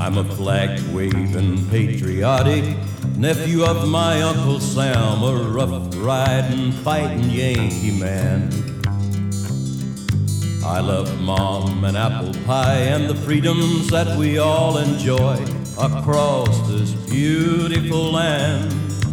I'm a flag-waving, patriotic nephew of my Uncle Sam, a rough-riding, fighting Yankee man. I love Mom and apple pie and the freedoms that we all enjoy across this beautiful land.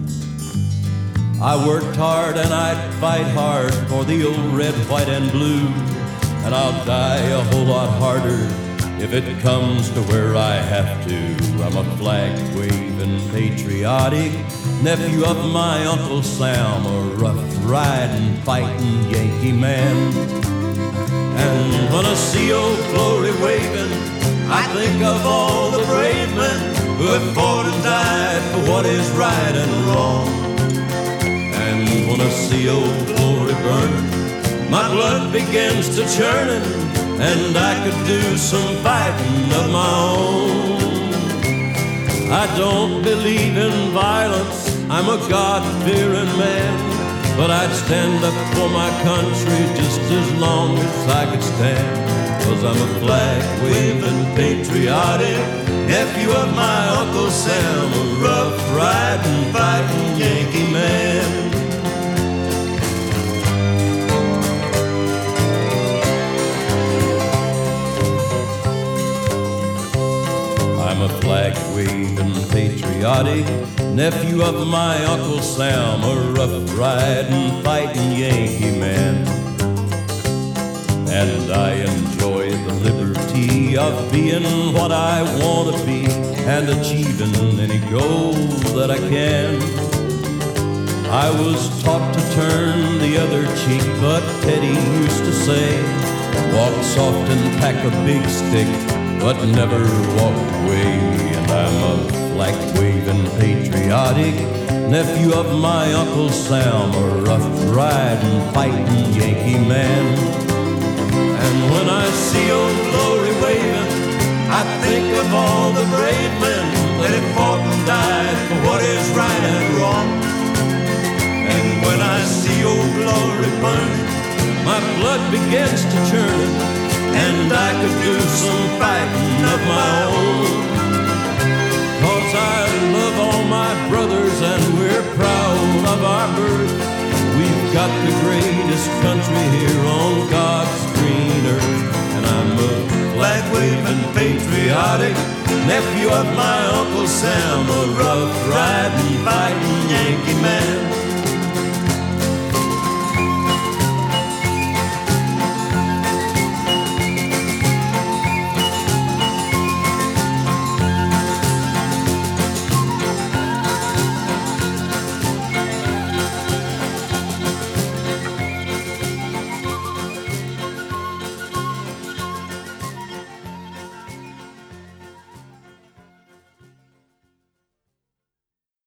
I worked hard and I'd fight hard for the old red, white, and blue, and I'll die a whole lot harder if it comes to where I have to. I'm a flag-waving, patriotic nephew of my Uncle Sam, a rough-riding, fighting Yankee man. And when I see old glory waving, I think of all the brave men who have fought and died for what is right and wrong. And when I see old glory burning, my blood begins to churning, and I could do some fighting of my own. I don't believe in violence, I'm a God-fearing man, but I'd stand up for my country just as long as I could stand. 'Cause I'm a flag-waving, patriotic nephew of my Uncle Sam, a rough-riding, fighting Yankee man. I'm a flag-waving, patriotic nephew of my Uncle Sam, a rough-riding, fighting Yankee man. And I enjoy the liberty of being what I want to be and achieving any goal that I can. I was taught to turn the other cheek, but Teddy used to say, walk soft and pack a big stick, but never walk away. And I'm a flag-waving, patriotic nephew of my Uncle Sam, a rough-riding, fighting Yankee man. And when I see old glory waving, I think of all the brave men that have fought and died for what is right and wrong. And when I see old glory burning, my blood begins to churn, and I could do some fighting of my own. 'Cause I love all my brothers and we're proud of our birth. We've got the greatest country here on God's green earth. And I'm a flag-waving, patriotic nephew of my Uncle Sam, a rough-riding, fighting Yankee man.